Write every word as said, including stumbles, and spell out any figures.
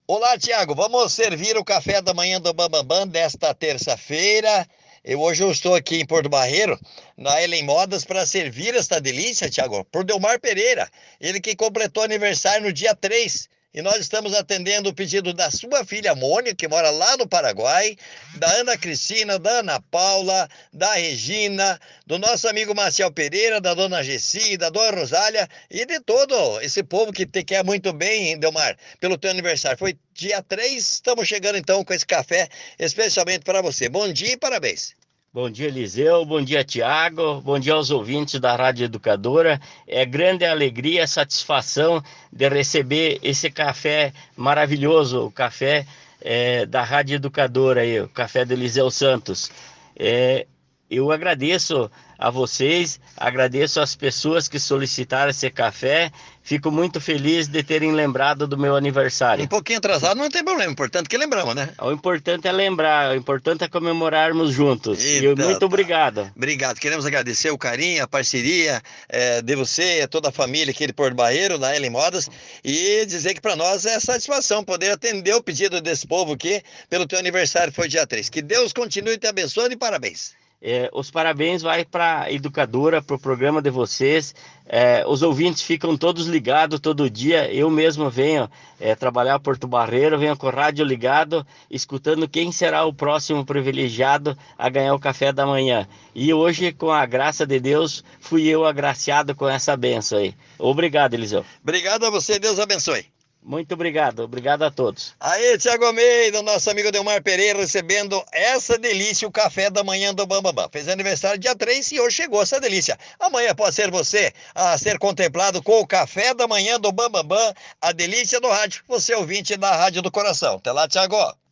Olá, Tiago. Vamos servir o café da manhã do Bambambam desta terça-feira. Eu, hoje eu estou aqui em Porto Barreiro, na Ellen Modas, para servir esta delícia, Tiago, por Delmar Pereira. Ele que completou aniversário no dia três. E nós estamos atendendo o pedido da sua filha Mônica, que mora lá no Paraguai, da Ana Cristina, da Ana Paula, da Regina, do nosso amigo Marcial Pereira, da dona Gessi, da dona Rosália e de todo esse povo que te quer muito bem, hein, Delmar, pelo teu aniversário. Foi dia três. Estamos chegando então com esse café especialmente para você. Bom dia e parabéns. Bom dia, Eliseu. Bom dia, Tiago. Bom dia aos ouvintes da Rádio Educadora. É grande alegria e satisfação de receber esse café maravilhoso, o café eh, da Rádio Educadora, aí, o café do Eliseu Santos. É, eu agradeço a vocês, agradeço às pessoas que solicitaram esse café. Fico muito feliz de terem lembrado do meu Um aniversário. pouquinho atrasado, não tem problema. Importante que lembramos, né? O importante é lembrar, o importante é comemorarmos juntos. E eu- Então, muito tá. obrigado. Obrigado. Queremos agradecer o carinho, a parceria eh, de você e toda a família aqui de Porto Barreiro, da Ellen Modas, e dizer que para nós é satisfação poder atender o pedido desse povo aqui pelo teu aniversário, que foi dia três. Que Deus continue te abençoando e parabéns. É, os parabéns vai para a educadora, para o programa de vocês. É, os ouvintes ficam todos ligados todo dia. Eu mesmo venho é, trabalhar Porto Barreiro, venho com o rádio ligado, escutando quem será o próximo privilegiado a ganhar o café da manhã. E hoje, com a graça de Deus, fui eu agraciado com essa benção aí. Obrigado, Eliseu. Obrigado a você, Deus abençoe. Muito obrigado. Obrigado a todos. Aí, Tiago Almeida, nosso amigo Delmar Pereira, recebendo essa delícia, o café da manhã do Bambambam. Fez aniversário dia três e hoje chegou essa delícia. Amanhã pode ser você a ser contemplado com o café da manhã do Bambambam, a delícia do rádio. Você é ouvinte da Rádio do Coração. Até lá, Tiago.